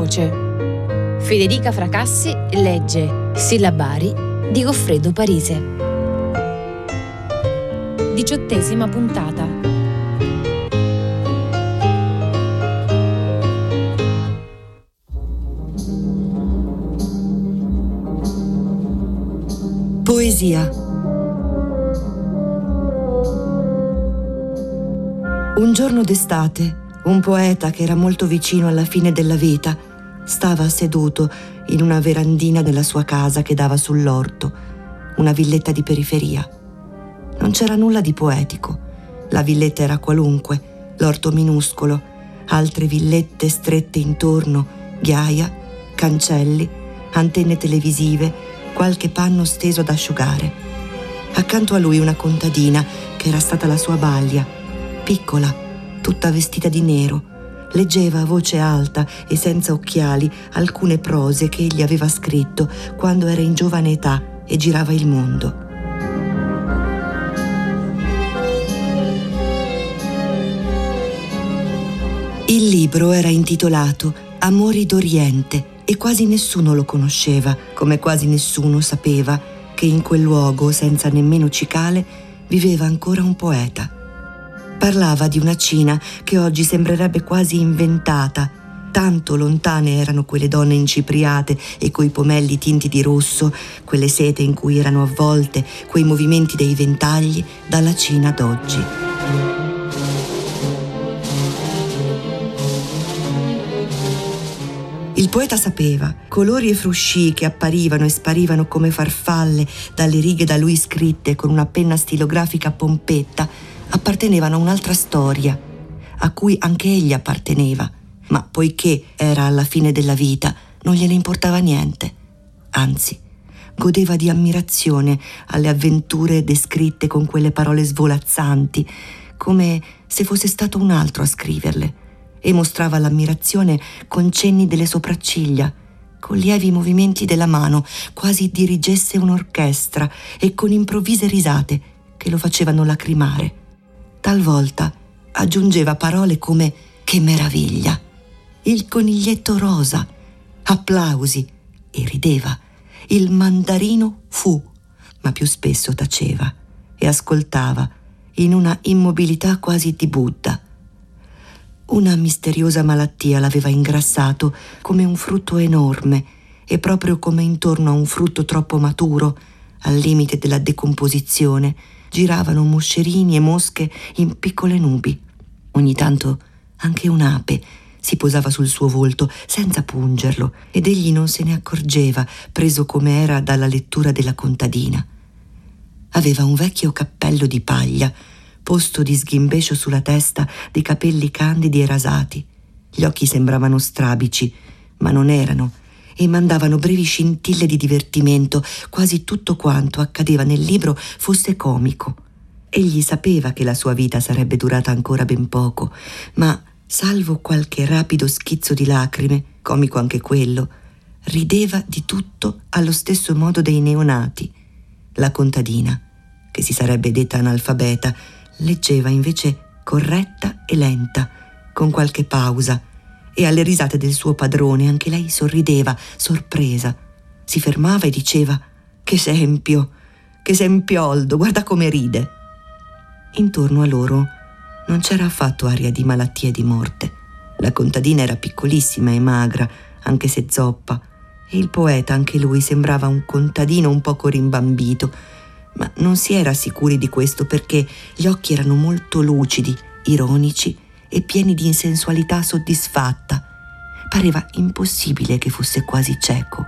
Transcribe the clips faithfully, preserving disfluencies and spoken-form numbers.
voce. Federica Fracassi legge Sillabari di Goffredo Parise. Diciottesima puntata. Poesia. Un giorno d'estate, un poeta che era molto vicino alla fine della vita stava seduto in una verandina della sua casa che dava sull'orto, una villetta di periferia. Non c'era nulla di poetico. La villetta era qualunque, l'orto minuscolo, altre villette strette intorno, ghiaia, cancelli, antenne televisive, qualche panno steso ad asciugare. Accanto a lui una contadina che era stata la sua balia, piccola, tutta vestita di nero, leggeva a voce alta e senza occhiali alcune prose che egli aveva scritto quando era in giovane età e girava il mondo. Il libro era intitolato Amori d'Oriente e quasi nessuno lo conosceva, come quasi nessuno sapeva che in quel luogo, senza nemmeno cicale, viveva ancora un poeta. Parlava di una Cina che oggi sembrerebbe quasi inventata. Tanto lontane erano quelle donne incipriate e coi pomelli tinti di rosso, quelle sete in cui erano avvolte, quei movimenti dei ventagli dalla Cina d'oggi. Il poeta sapeva, colori e frusci che apparivano e sparivano come farfalle dalle righe da lui scritte con una penna stilografica pompetta, appartenevano a un'altra storia, a cui anche egli apparteneva, ma poiché era alla fine della vita, non gliene importava niente. Anzi, godeva di ammirazione alle avventure descritte con quelle parole svolazzanti, come se fosse stato un altro a scriverle, e mostrava l'ammirazione con cenni delle sopracciglia, con lievi movimenti della mano, quasi dirigesse un'orchestra, e con improvvise risate che lo facevano lacrimare. Talvolta aggiungeva parole come «che meraviglia», «il coniglietto rosa», applausi, e rideva. Il mandarino fu, ma più spesso taceva e ascoltava in una immobilità quasi di Buddha. Una misteriosa malattia l'aveva ingrassato come un frutto enorme, e proprio come intorno a un frutto troppo maturo, al limite della decomposizione, giravano moscerini e mosche in piccole nubi. Ogni tanto anche un'ape si posava sul suo volto senza pungerlo, ed egli non se ne accorgeva, preso come era dalla lettura della contadina. Aveva un vecchio cappello di paglia, posto di sghimbescio sulla testa, dei capelli candidi e rasati. Gli occhi sembravano strabici, ma non erano, e mandavano brevi scintille di divertimento, quasi tutto quanto accadeva nel libro fosse comico. Egli sapeva che la sua vita sarebbe durata ancora ben poco, ma, salvo qualche rapido schizzo di lacrime, comico anche quello, rideva di tutto allo stesso modo dei neonati. La contadina, che si sarebbe detta analfabeta, leggeva invece corretta e lenta, con qualche pausa, e alle risate del suo padrone anche lei sorrideva, sorpresa. Si fermava e diceva «Che sempio, che sempioldo, guarda come ride!» Intorno a loro non c'era affatto aria di malattia e di morte. La contadina era piccolissima e magra, anche se zoppa, e il poeta, anche lui, sembrava un contadino un poco rimbambito, ma non si era sicuri di questo perché gli occhi erano molto lucidi, ironici e pieni di insensualità soddisfatta. Pareva impossibile che fosse quasi cieco.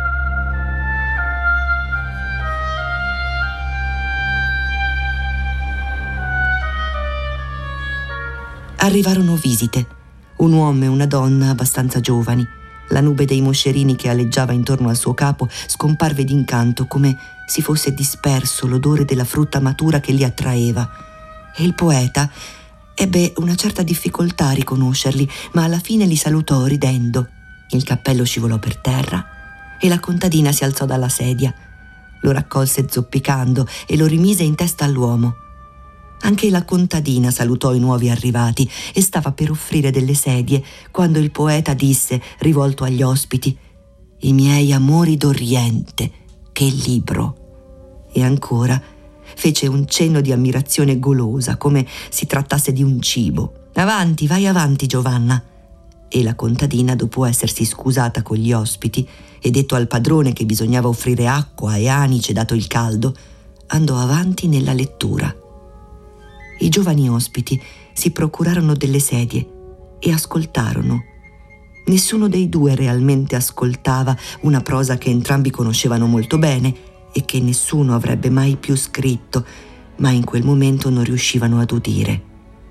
Arrivarono visite, un uomo e una donna abbastanza giovani. La nube dei moscerini che aleggiava intorno al suo capo scomparve d'incanto, come si fosse disperso l'odore della frutta matura che li attraeva. E il poeta ebbe una certa difficoltà a riconoscerli, ma alla fine li salutò ridendo. Il cappello scivolò per terra e la contadina si alzò dalla sedia. Lo raccolse zoppicando e lo rimise in testa all'uomo. Anche la contadina salutò i nuovi arrivati e stava per offrire delle sedie quando il poeta disse, rivolto agli ospiti: «I miei amori d'Oriente, che libro!» E ancora fece un cenno di ammirazione golosa, come si trattasse di un cibo. «Avanti, vai avanti, Giovanna!» E la contadina, dopo essersi scusata con gli ospiti e detto al padrone che bisognava offrire acqua e anice dato il caldo, andò avanti nella lettura. I giovani ospiti si procurarono delle sedie e ascoltarono. Nessuno dei due realmente ascoltava una prosa che entrambi conoscevano molto bene e che nessuno avrebbe mai più scritto, ma in quel momento non riuscivano ad udire.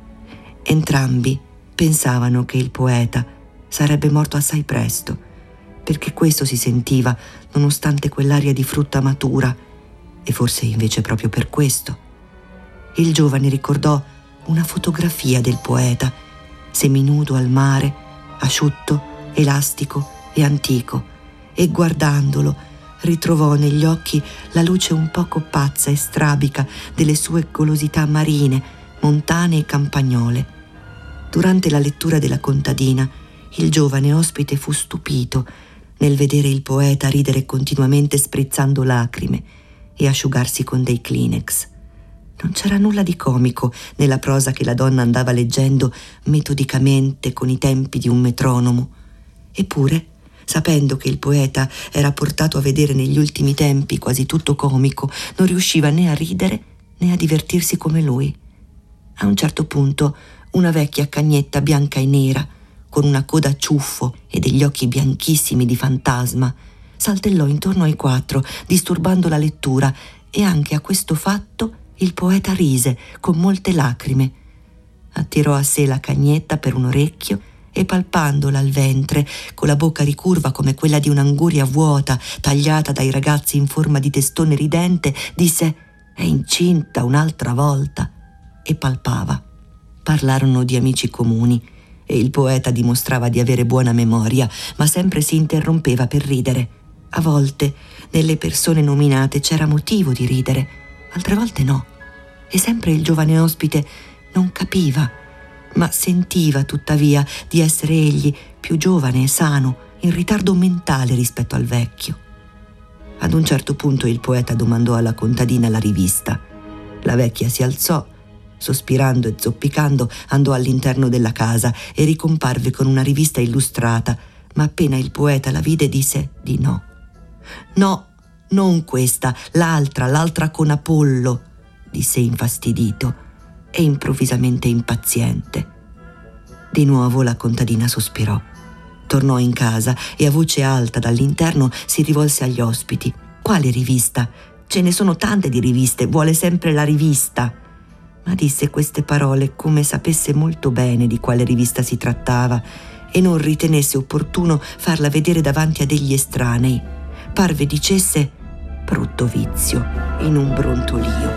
Entrambi pensavano che il poeta sarebbe morto assai presto, perché questo si sentiva nonostante quell'aria di frutta matura, e forse invece proprio per questo. Il giovane ricordò una fotografia del poeta, seminudo al mare, asciutto, elastico e antico, e guardandolo ritrovò negli occhi la luce un poco pazza e strabica delle sue golosità marine, montane e campagnole. Durante la lettura della contadina, il giovane ospite fu stupito nel vedere il poeta ridere continuamente sprizzando lacrime e asciugarsi con dei Kleenex. Non c'era nulla di comico nella prosa che la donna andava leggendo metodicamente con i tempi di un metronomo. Eppure, sapendo che il poeta era portato a vedere negli ultimi tempi quasi tutto comico, non riusciva né a ridere né a divertirsi come lui. A un certo punto, una vecchia cagnetta bianca e nera, con una coda a ciuffo e degli occhi bianchissimi di fantasma, saltellò intorno ai quattro, disturbando la lettura, e anche a questo fatto il poeta rise con molte lacrime. Attirò a sé la cagnetta per un orecchio e, palpandola al ventre, con la bocca ricurva come quella di un'anguria vuota tagliata dai ragazzi in forma di testone ridente, disse: «È incinta un'altra volta», e palpava. Parlarono di amici comuni e il poeta dimostrava di avere buona memoria, ma sempre si interrompeva per ridere. A volte nelle persone nominate c'era motivo di ridere, altre volte no, e sempre il giovane ospite non capiva, ma sentiva tuttavia di essere egli più giovane e sano, in ritardo mentale rispetto al vecchio. Ad un certo punto il poeta domandò alla contadina la rivista. La vecchia si alzò, sospirando e zoppicando andò all'interno della casa e ricomparve con una rivista illustrata, ma appena il poeta la vide disse di no. «No, non questa, l'altra, l'altra con Apollo», disse infastidito e improvvisamente impaziente. Di nuovo la contadina sospirò. Tornò in casa e a voce alta dall'interno si rivolse agli ospiti. «Quale rivista? Ce ne sono tante di riviste, vuole sempre la rivista». Ma disse queste parole come sapesse molto bene di quale rivista si trattava e non ritenesse opportuno farla vedere davanti a degli estranei. Parve dicesse: «Brutto vizio», in un brontolio.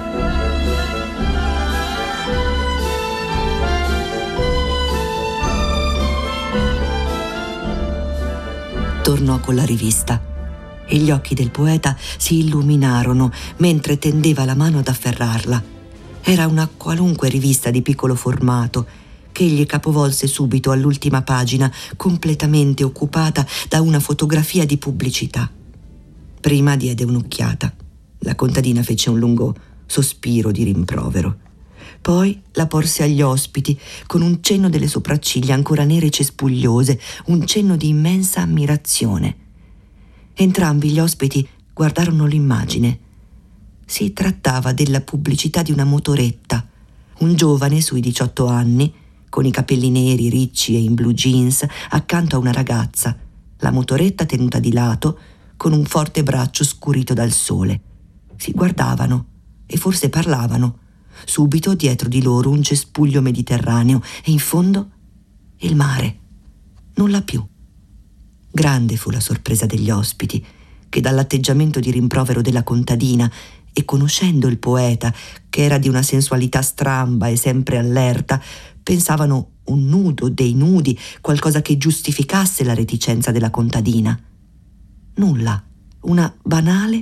Tornò con la rivista e gli occhi del poeta si illuminarono mentre tendeva la mano ad afferrarla. Era una qualunque rivista di piccolo formato che egli capovolse subito all'ultima pagina, completamente occupata da una fotografia di pubblicità. Prima diede un'occhiata. La contadina fece un lungo sospiro di rimprovero. Poi la porse agli ospiti con un cenno delle sopracciglia ancora nere e cespugliose, un cenno di immensa ammirazione. Entrambi gli ospiti guardarono l'immagine. Si trattava della pubblicità di una motoretta. Un giovane sui diciotto anni, con i capelli neri, ricci e in blue jeans, accanto a una ragazza, la motoretta tenuta di lato, con un forte braccio scurito dal sole. Si guardavano e forse parlavano. Subito dietro di loro un cespuglio mediterraneo e in fondo il mare. Nulla più. Grande fu la sorpresa degli ospiti, che dall'atteggiamento di rimprovero della contadina e conoscendo il poeta, che era di una sensualità stramba e sempre allerta, pensavano un nudo dei nudi, qualcosa che giustificasse la reticenza della contadina. Nulla, una banale,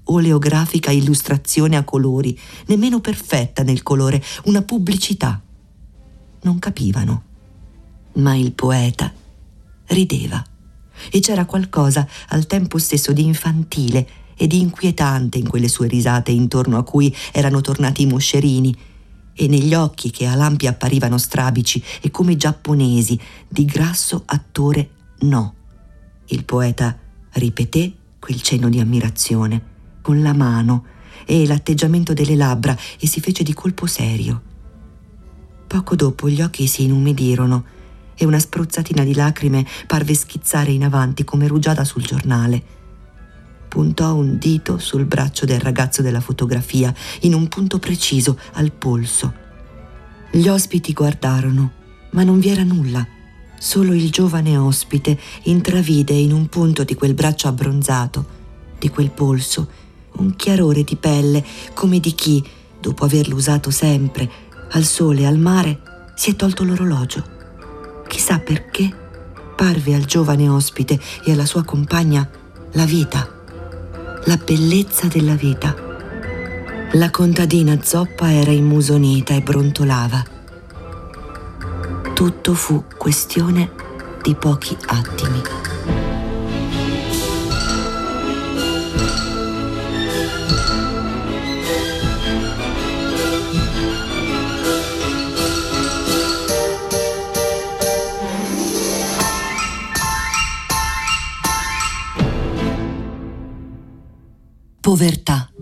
oleografica illustrazione a colori, nemmeno perfetta nel colore, una pubblicità. Non capivano, ma il poeta rideva e c'era qualcosa al tempo stesso di infantile e di inquietante in quelle sue risate intorno a cui erano tornati i moscerini e negli occhi che a lampi apparivano strabici e come giapponesi di grasso attore no. Il poeta ripeté quel cenno di ammirazione con la mano e l'atteggiamento delle labbra e si fece di colpo serio. Poco dopo gli occhi si inumedirono e una spruzzatina di lacrime parve schizzare in avanti come rugiada sul giornale. Puntò un dito sul braccio del ragazzo della fotografia, in un punto preciso, al polso. Gli ospiti guardarono, ma non vi era nulla. Solo il giovane ospite intravide in un punto di quel braccio abbronzato, di quel polso, un chiarore di pelle come di chi, dopo averlo usato sempre, al sole e al mare, si è tolto l'orologio. Chissà perché parve al giovane ospite e alla sua compagna la vita, la bellezza della vita. La contadina zoppa era immusonita e brontolava. Tutto fu questione di pochi attimi. Povertà.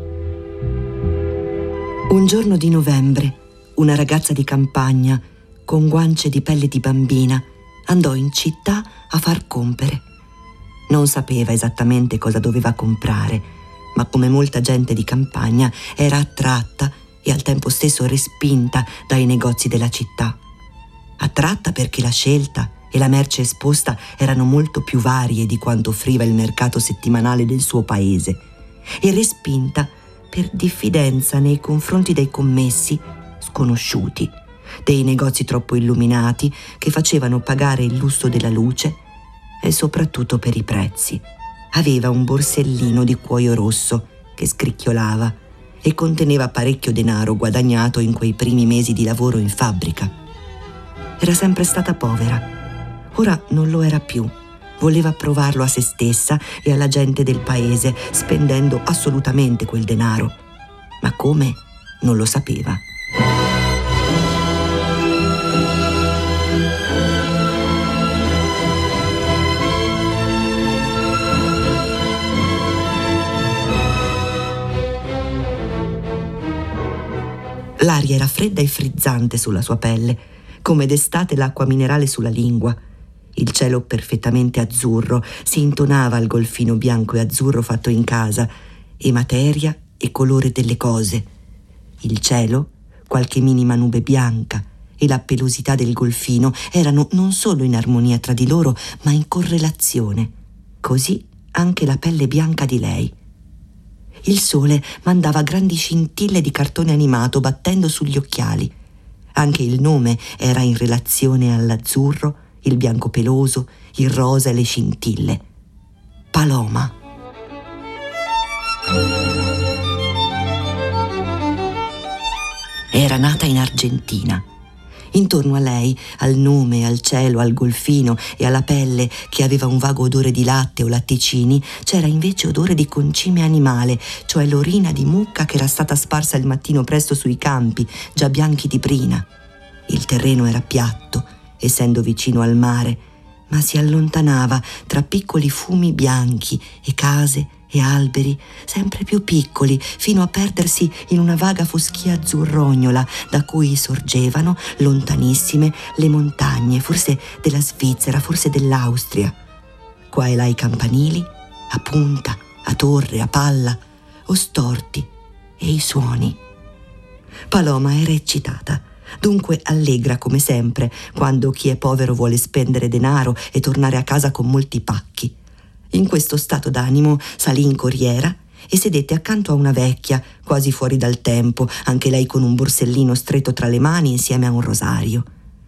Un giorno di novembre, una ragazza di campagna, con guance di pelle di bambina, andò in città a far compere. Non sapeva esattamente cosa doveva comprare, ma come molta gente di campagna era attratta e al tempo stesso respinta dai negozi della città. Attratta perché la scelta e la merce esposta erano molto più varie di quanto offriva il mercato settimanale del suo paese, e respinta per diffidenza nei confronti dei commessi sconosciuti, dei negozi troppo illuminati che facevano pagare il lusso della luce e soprattutto per i prezzi. Aveva un borsellino di cuoio rosso che scricchiolava e conteneva parecchio denaro guadagnato in quei primi mesi di lavoro in fabbrica. Era sempre stata povera, ora non lo era più. Voleva provarlo a se stessa e alla gente del paese, spendendo assolutamente quel denaro. Ma come? Non lo sapeva. L'aria era fredda e frizzante sulla sua pelle, come d'estate l'acqua minerale sulla lingua. Il cielo perfettamente azzurro si intonava al golfino bianco e azzurro fatto in casa, e materia e colore delle cose. Il cielo, qualche minima nube bianca e la pelosità del golfino erano non solo in armonia tra di loro, ma in correlazione. Così anche la pelle bianca di lei. Il sole mandava grandi scintille di cartone animato battendo sugli occhiali. Anche il nome era in relazione all'azzurro, il bianco peloso, il rosa e le scintille. Paloma. Era nata in Argentina. Intorno a lei, al nome, al cielo, al golfino e alla pelle che aveva un vago odore di latte o latticini, c'era invece odore di concime animale, cioè l'orina di mucca che era stata sparsa il mattino presto sui campi, già bianchi di brina. Il terreno era piatto, essendo vicino al mare, ma si allontanava tra piccoli fumi bianchi e case e alberi sempre più piccoli, fino a perdersi in una vaga foschia azzurrognola da cui sorgevano, lontanissime, le montagne, forse della Svizzera, forse dell'Austria. Qua e là i campanili, a punta, a torre, a palla, o storti, e i suoni. Paloma era eccitata, dunque allegra come sempre, quando chi è povero vuole spendere denaro e tornare a casa con molti pacchi. In questo stato d'animo salì in corriera e sedette accanto a una vecchia, quasi fuori dal tempo, anche lei con un borsellino stretto tra le mani insieme a un rosario.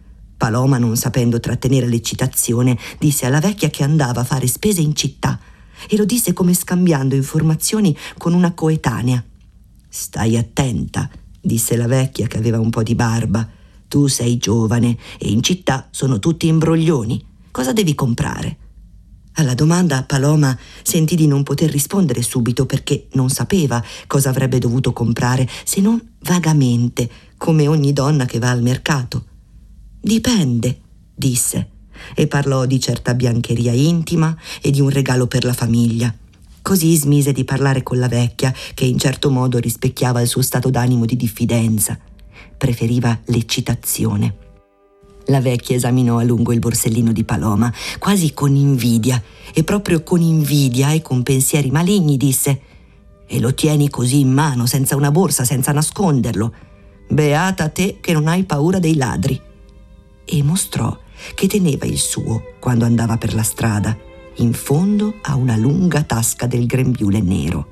Paloma, non sapendo trattenere l'eccitazione, disse alla vecchia che andava a fare spese in città, e lo disse come scambiando informazioni con una coetanea. «Stai attenta», disse la vecchia che aveva un po' di barba. «Tu sei giovane e in città sono tutti imbroglioni. Cosa devi comprare?» Alla domanda Paloma sentì di non poter rispondere subito perché non sapeva cosa avrebbe dovuto comprare, se non vagamente, come ogni donna che va al mercato. «Dipende», disse, e parlò di certa biancheria intima e di un regalo per la famiglia. Così smise di parlare con la vecchia, che in certo modo rispecchiava il suo stato d'animo di diffidenza. Preferiva l'eccitazione. La vecchia esaminò a lungo il borsellino di Paloma, quasi con invidia, e proprio con invidia e con pensieri maligni disse: «E lo tieni così in mano, senza una borsa, senza nasconderlo? Beata te che non hai paura dei ladri!» E mostrò che teneva il suo quando andava per la strada, in fondo a una lunga tasca del grembiule nero.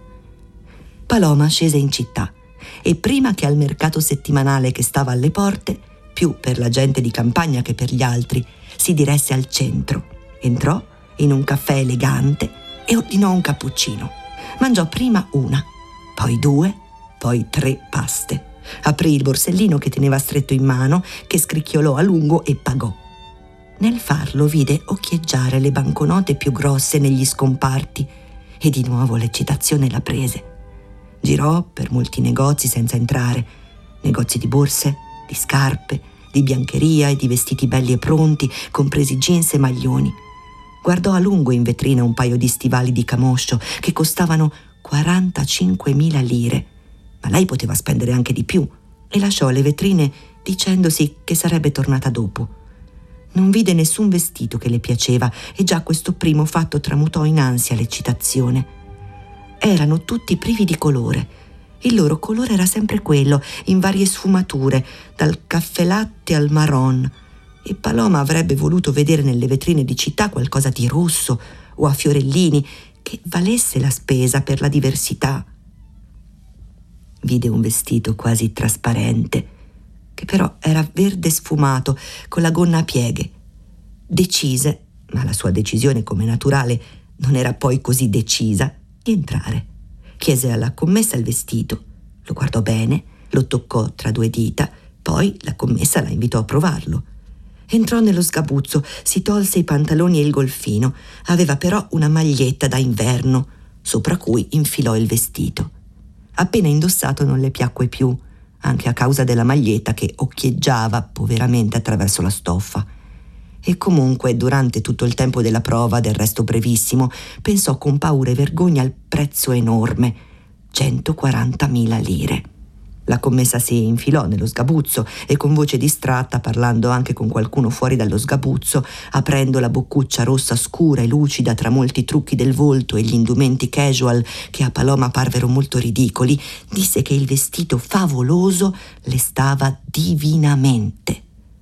Paloma scese in città e prima che al mercato settimanale che stava alle porte, più per la gente di campagna che per gli altri, si diresse al centro. Entrò in un caffè elegante e ordinò un cappuccino. Mangiò prima una, poi due, poi tre paste. Aprì il borsellino che teneva stretto in mano, che scricchiolò a lungo e pagò. Nel farlo vide occhieggiare le banconote più grosse negli scomparti e di nuovo l'eccitazione la prese. Girò per molti negozi senza entrare, negozi di borse, di scarpe, di biancheria e di vestiti belli e pronti, compresi jeans e maglioni. Guardò a lungo in vetrina un paio di stivali di camoscio che costavano quarantacinquemila lire, ma lei poteva spendere anche di più, e lasciò le vetrine dicendosi che sarebbe tornata dopo. Non vide nessun vestito che le piaceva e già questo primo fatto tramutò in ansia l'eccitazione. Erano tutti privi di colore. Il loro colore era sempre quello, in varie sfumature, dal caffè latte al marron, e Paloma avrebbe voluto vedere nelle vetrine di città qualcosa di rosso o a fiorellini che valesse la spesa per la diversità. Vide un vestito quasi trasparente, che però era verde sfumato, con la gonna a pieghe. Decise, ma la sua decisione, come naturale, non era poi così decisa, di entrare. Chiese alla commessa il vestito, lo guardò bene, lo toccò tra due dita, poi la commessa la invitò a provarlo. Entrò nello sgabuzzo, si tolse i pantaloni e il golfino, aveva però una maglietta da inverno, sopra cui infilò il vestito. Appena indossato non le piacque più, anche a causa della maglietta che occhieggiava poveramente attraverso la stoffa. E comunque, durante tutto il tempo della prova, del resto brevissimo, pensò con paura e vergogna al prezzo enorme, centoquarantamila lire. La commessa si infilò nello sgabuzzo e con voce distratta, parlando anche con qualcuno fuori dallo sgabuzzo, aprendo la boccuccia rossa scura e lucida tra molti trucchi del volto e gli indumenti casual che a Paloma parvero molto ridicoli, disse che il vestito favoloso le stava divinamente.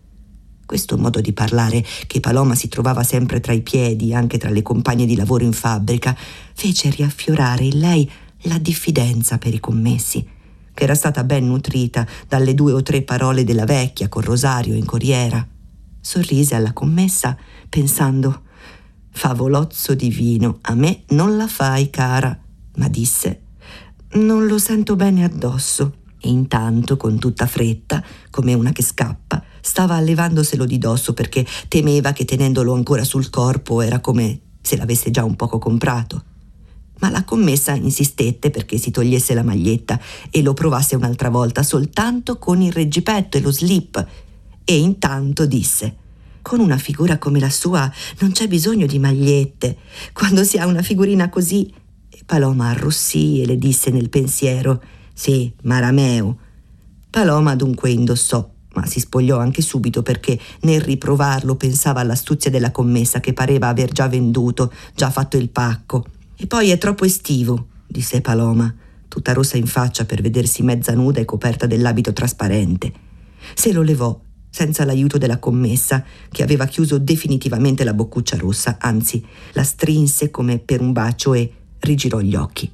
Questo modo di parlare, che Paloma si trovava sempre tra i piedi, anche tra le compagne di lavoro in fabbrica, fece riaffiorare in lei la diffidenza per i commessi, che era stata ben nutrita dalle due o tre parole della vecchia con Rosario in corriera. Sorrise alla commessa pensando: «Favolozzo divino, a me non la fai, cara», ma disse: «Non lo sento bene addosso». E intanto, con tutta fretta, come una che scappa, stava levandoselo di dosso perché temeva che tenendolo ancora sul corpo era come se l'avesse già un poco comprato. Ma la commessa insistette perché si togliesse la maglietta e lo provasse un'altra volta soltanto con il reggipetto e lo slip, e intanto disse: «Con una figura come la sua non c'è bisogno di magliette, quando si ha una figurina così». E Paloma arrossì e le disse nel pensiero: «Sì, marameo». Paloma dunque indossò, ma si spogliò anche subito perché nel riprovarlo pensava all'astuzia della commessa che pareva aver già venduto, già fatto il pacco. «E poi è troppo estivo», disse Paloma, tutta rossa in faccia per vedersi mezza nuda e coperta dell'abito trasparente. Se lo levò senza l'aiuto della commessa, che aveva chiuso definitivamente la boccuccia rossa, anzi la strinse come per un bacio e rigirò gli occhi.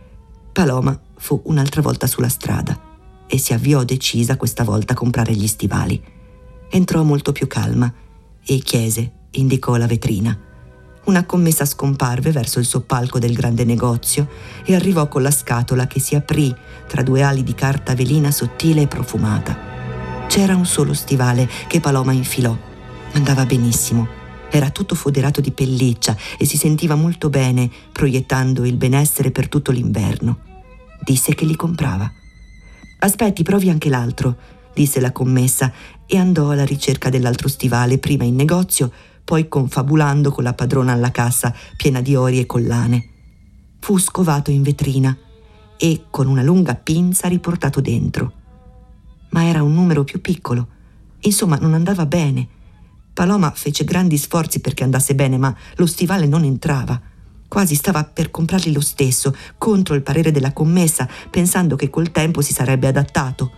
Paloma fu un'altra volta sulla strada e si avviò decisa questa volta a comprare gli stivali. Entrò molto più calma e chiese, indicò la vetrina. Una commessa scomparve verso il soppalco del grande negozio e arrivò con la scatola che si aprì tra due ali di carta velina sottile e profumata. C'era un solo stivale che Paloma infilò. Andava benissimo. Era tutto foderato di pelliccia e si sentiva molto bene, proiettando il benessere per tutto l'inverno. Disse che li comprava. «Aspetti, provi anche l'altro», disse la commessa, e andò alla ricerca dell'altro stivale, prima in negozio, poi confabulando con la padrona alla cassa piena di ori e collane. Fu scovato in vetrina e con una lunga pinza riportato dentro. Ma era un numero più piccolo. Insomma, non andava bene. Paloma fece grandi sforzi perché andasse bene, ma lo stivale non entrava. Quasi stava per comprarli lo stesso, contro il parere della commessa, pensando che col tempo si sarebbe adattato.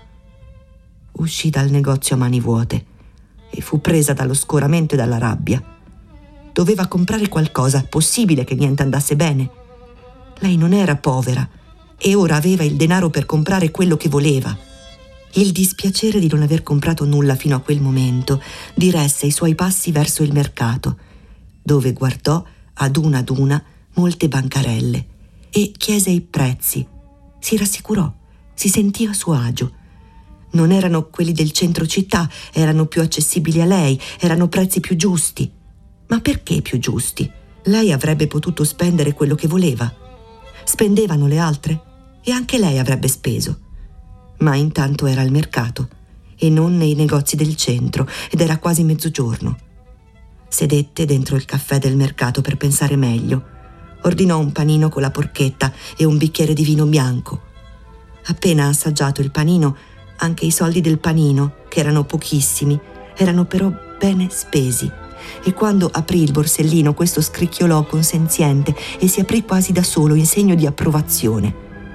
Uscì dal negozio a mani vuote e fu presa dallo scoramento e dalla rabbia. Doveva comprare qualcosa, possibile che niente andasse bene. Lei non era povera e ora aveva il denaro per comprare quello che voleva. Il dispiacere di non aver comprato nulla fino a quel momento diresse i suoi passi verso il mercato, dove guardò ad una ad una molte bancarelle e chiese i prezzi. Si rassicurò, si sentì a suo agio. Non erano quelli del centro città, erano più accessibili a lei, erano prezzi più giusti. Ma perché più giusti? Lei avrebbe potuto spendere quello che voleva. Spendevano le altre e anche lei avrebbe speso. Ma intanto era al mercato e non nei negozi del centro ed era quasi mezzogiorno. Sedette dentro il caffè del mercato per pensare meglio. Ordinò un panino con la porchetta e un bicchiere di vino bianco. Appena assaggiato il panino, anche i soldi del panino, che erano pochissimi, erano però bene spesi, e quando aprì il borsellino questo scricchiolò consenziente e si aprì quasi da solo in segno di approvazione.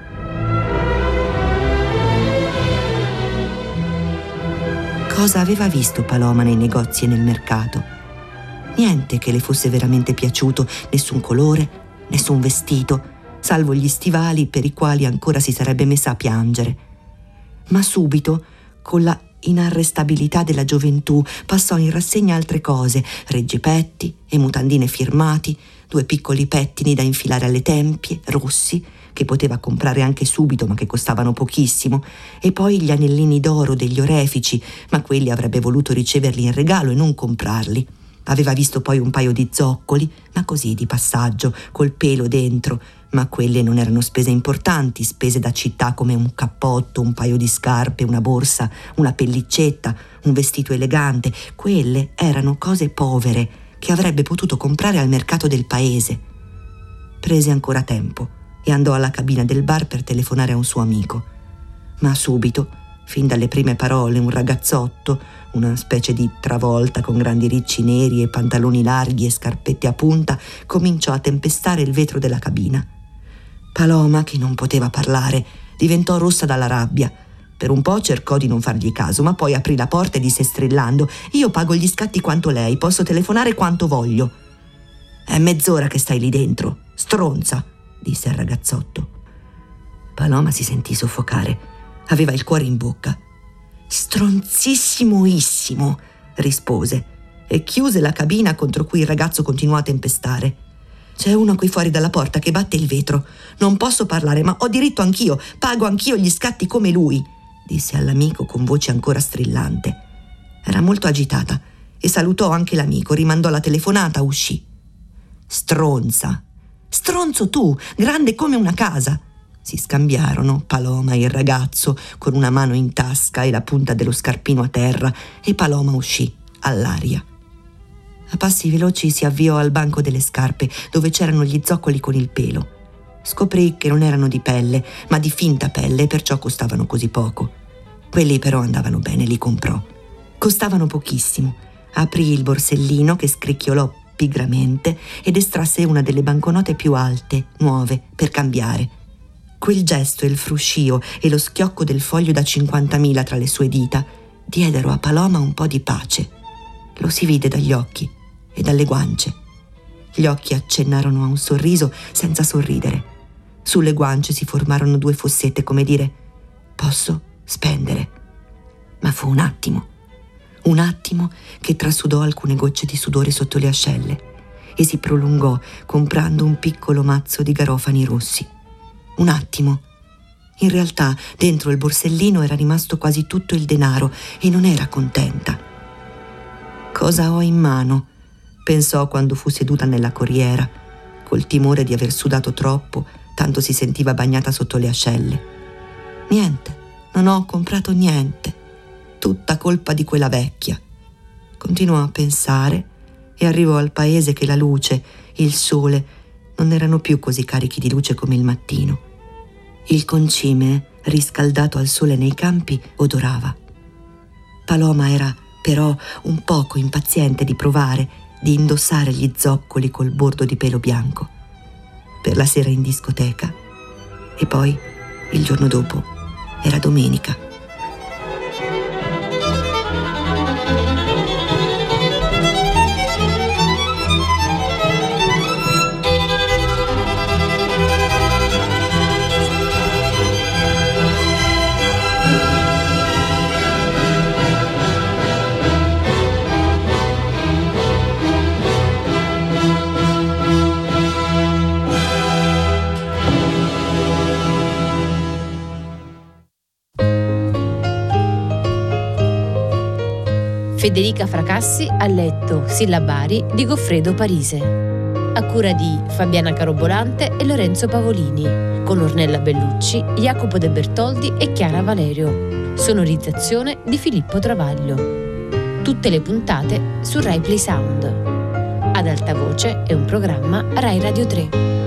Cosa aveva visto Paloma nei negozi e nel mercato? Niente che le fosse veramente piaciuto, nessun colore, nessun vestito, salvo gli stivali per i quali ancora si sarebbe messa a piangere. Ma subito, con la inarrestabilità della gioventù, passò in rassegna altre cose: reggipetti e mutandine firmati, due piccoli pettini da infilare alle tempie, rossi, che poteva comprare anche subito ma che costavano pochissimo, e poi gli anellini d'oro degli orefici, ma quelli avrebbe voluto riceverli in regalo e non comprarli. Aveva visto poi un paio di zoccoli, ma così di passaggio, col pelo dentro, ma quelle non erano spese importanti, spese da città come un cappotto, un paio di scarpe, una borsa, una pellicetta, un vestito elegante. Quelle erano cose povere che avrebbe potuto comprare al mercato del paese. Prese ancora tempo e andò alla cabina del bar per telefonare a un suo amico. Ma subito, fin dalle prime parole, un ragazzotto, una specie di travolta con grandi ricci neri e pantaloni larghi e scarpette a punta, cominciò a tempestare il vetro della cabina. Paloma, che non poteva parlare, diventò rossa dalla rabbia. Per un po' cercò di non fargli caso, ma poi aprì la porta e disse strillando: «Io pago gli scatti quanto lei, posso telefonare quanto voglio». «È mezz'ora che stai lì dentro, stronza», disse il ragazzotto. Paloma si sentì soffocare. Aveva il cuore in bocca. «Stronzissimoissimo», rispose, e chiuse la cabina contro cui il ragazzo continuò a tempestare. «C'è uno qui fuori dalla porta che batte il vetro. Non posso parlare, ma ho diritto anch'io, pago anch'io gli scatti come lui», disse all'amico con voce ancora strillante. Era molto agitata e salutò anche l'amico, rimandò la telefonata, uscì. «Stronza! Stronzo tu, grande come una casa!» Si scambiarono Paloma e il ragazzo, con una mano in tasca e la punta dello scarpino a terra, e Paloma uscì all'aria. A passi veloci si avviò al banco delle scarpe, dove c'erano gli zoccoli con il pelo. Scoprì che non erano di pelle, ma di finta pelle, e perciò costavano così poco. Quelli però andavano bene, li comprò. Costavano pochissimo. Aprì il borsellino, che scricchiolò pigramente, ed estrasse una delle banconote più alte, nuove, per cambiare. Quel gesto e il fruscio e lo schiocco del foglio da cinquantamila tra le sue dita diedero a Paloma un po' di pace. Lo si vide dagli occhi e dalle guance. Gli occhi accennarono a un sorriso senza sorridere. Sulle guance si formarono due fossette, come dire: «Posso spendere». Ma fu un attimo, un attimo che trasudò alcune gocce di sudore sotto le ascelle, e si prolungò comprando un piccolo mazzo di garofani rossi. Un attimo. In realtà dentro il borsellino era rimasto quasi tutto il denaro e non era contenta. «Cosa ho in mano?» pensò quando fu seduta nella corriera, col timore di aver sudato troppo, tanto si sentiva bagnata sotto le ascelle. «Niente, non ho comprato niente. Tutta colpa di quella vecchia». Continuò a pensare e arrivò al paese che la luce, il sole, non erano più così carichi di luce come il mattino. Il concime, riscaldato al sole nei campi, odorava. Paloma era però un poco impaziente di provare, di indossare gli zoccoli col bordo di pelo bianco. Per la sera in discoteca. E poi, il giorno dopo, era domenica. Federica Fracassi a letto Sillabari di Goffredo Parise, a cura di Fabiana Carobolante e Lorenzo Pavolini, con Ornella Bellucci, Jacopo De Bertoldi e Chiara Valerio, sonorizzazione di Filippo Travaglio. Tutte le puntate su Rai Play Sound. Ad alta voce è un programma Rai Radio tre.